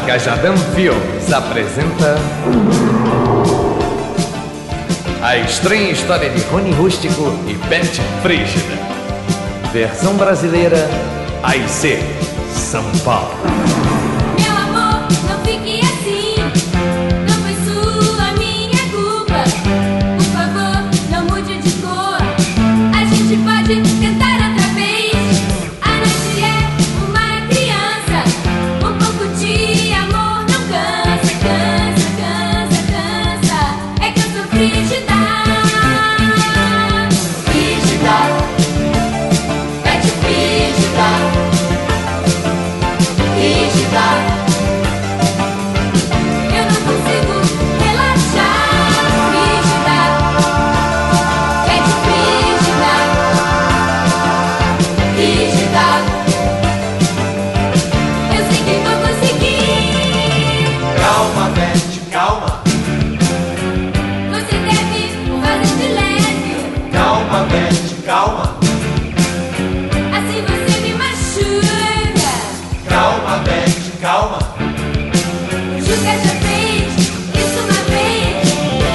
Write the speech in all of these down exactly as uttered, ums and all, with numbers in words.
Cajadão Filmes apresenta a estranha história de Rony Rústico e Beth Frígida. Versão brasileira, A I C, São Paulo. Meu amor, não fique assim. Não foi sua, minha culpa. Por favor, não mude de cor. A gente pode tentar outra vez. A noite é uma criança. Um pouco de amor não cansa, cansa, cansa, cansa. É que eu sou frígida. Frígida. Beth frígida. Frígida. Eu não consigo relaxar. Frígida. Beth frígida. Frígida. Eu sei que vou conseguir. Calma, Beth, calma. Você deve fazer de leve. Calma, Beth, calma. Assim você me machuca. Calma, Beth, calma. O Juca já fez isso uma vez.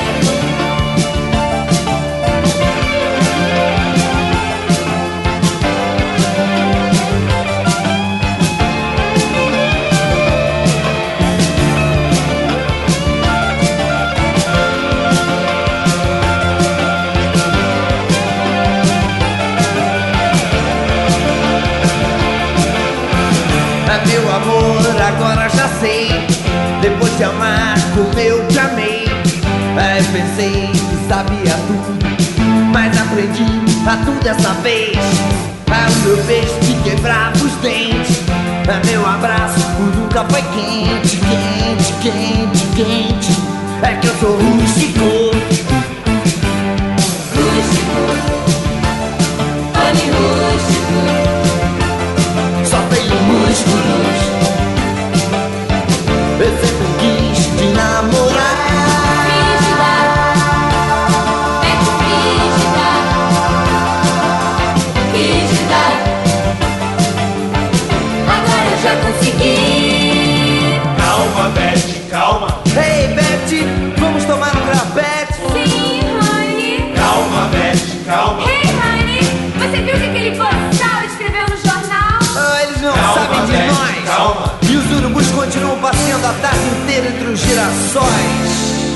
Ah, meu amor, agora já sei. Depois de amar como eu te amei, ah, eu pensei que sabia tudo, mas aprendi a tudo dessa vez. Ah, o meu beijo que quebrava os dentes. Ah, meu abraço nunca foi quente, quente, quente, quente. É que eu sou rústico. Rústico. Rony rústico. Só tenho músculos. Eu sempre quis te namorar. Frígida. Beth frígida. Frígida. Agora eu já consegui. Calma, Beth, calma. Ei, Beth, vamos tomar um grapete? Sim, Rony. Calma, Beth, calma. Ei, Rony, você viu que aquele boçal escreveu no jornal? Ah, eles não Calma, sabem de Beth, nós. calma. E os urubus continuam passeando a tarde inteira entre os girassóis.